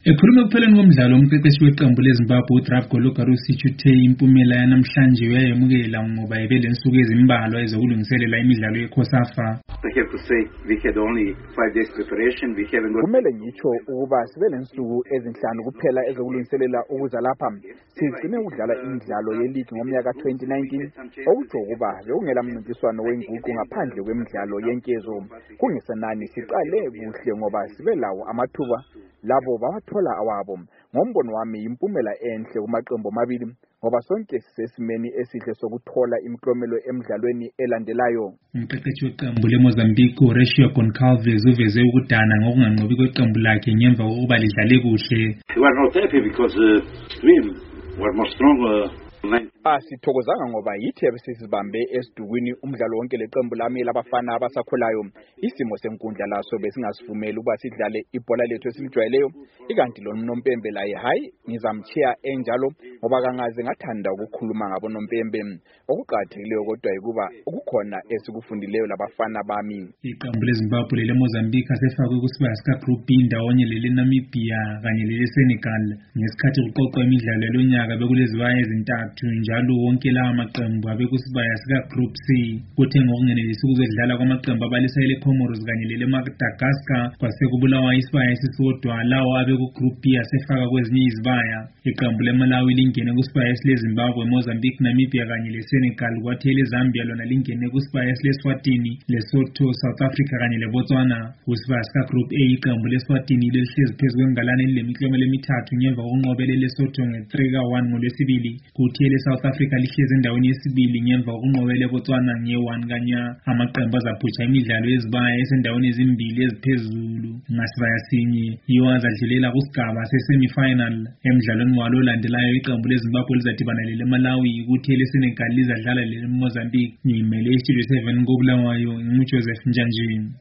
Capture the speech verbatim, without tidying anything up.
Ekhuluma kupheleni komdlalo umqeqeshi weqembu leZimbabwe uDraft Gologarusi uthe impumela yanamhlanje uyayemukela ngoba ibelensuku ezimbalwa ezokulungiselela imidlalo yeCOSAFA. Kumele ngitsho ukuba sibe lensuku ezinhlanu kuphela ezokulungiselela ukuza lapha. Sigcine ukudlala imidlalo yeligi ngomnyaka twenty nineteen okutsho ukuba bekungela mncintiswano wenguqu ngaphandle kwemidlalo yenkezo. Kungesenani siqale kuhle ngoba sibe lawo amathuba labo bawathola awabo. Ngombono wami impumela enhle kumaqembu amabili ngoba sonke sisesimeni esihle sokuthola imiklomelo emidlalweni elandelayo. Umqeqeshi weqembu leMozambique uRacio Goncalves uveze ukudana ngokunganqobi kweqembu lakhe ngemva kokuba lidlale kuhle. We were not happy because uh, we were more strong. Uh, Asithokozanga ngoba yithi besizibambe esidukwini umdlalo wonke leqembu lami labafana abasakhulayo. Isimo senkundla laso besingasivumeli ukuba sidlale ibhola lethu esilijwayeleyo. Ikanti lo Nompembe laye hayi ngizamchiya enjalo ngoba kangaze ngathanda ukukhuluma ngabo Nompembe. Okuqhathekileyo kodwa ukuba ukukhona esikufundileyo labafana bami. Iqembu leZimbabwe leMozambique asefakwe kusibaya sika Group B ndawonye leNamibia kanye leSenegal ngesikhathi kuqoqwa imidlalo yalonyaka bekulezibaya ezintathu njalo wonke lawa maqembu abekusibaya sika Group C. Kuthe ngokungenelisi ukuzodlala kwamaqembu abalisa leComoros kanye leMadagascar kwasekubulawa isibaya esisodwa lawo abeku Group B asefaka kwezinye izibaya. Iqembu leMalawi lingene kusibaya esileZimbabwe, Mozambique, Namibia kanye leSenegal kwathi leZambia lona lingene kusibaya esileSwatini, Lesotho, South Africa kanye leBotswana. Kusibaya sika Group A iqembu leSwatini lihlezi phezu kwengalane elemiklomelo emithathu ngemva kokunqobela leSotho nge three to one ngolwesibili. Kuthi South Africa lihlezi endaweni yesibili ngemva kokunqobela eBotswana nge one kanya. Amaqembu azaphutsha imidlalo yezibaya esendaweni ezimbili eziphezulu ngasibaya sinye yiwo azadlulela kusigaba se-semi-final. Emidlalweni walo olandelayo iqembu leZimbabwe lizadibana leMalawi kuthi leSenegal lizadlala leMozambique. Ngimele iStudio seven koBulawayo, nginguJoseph Njanjini.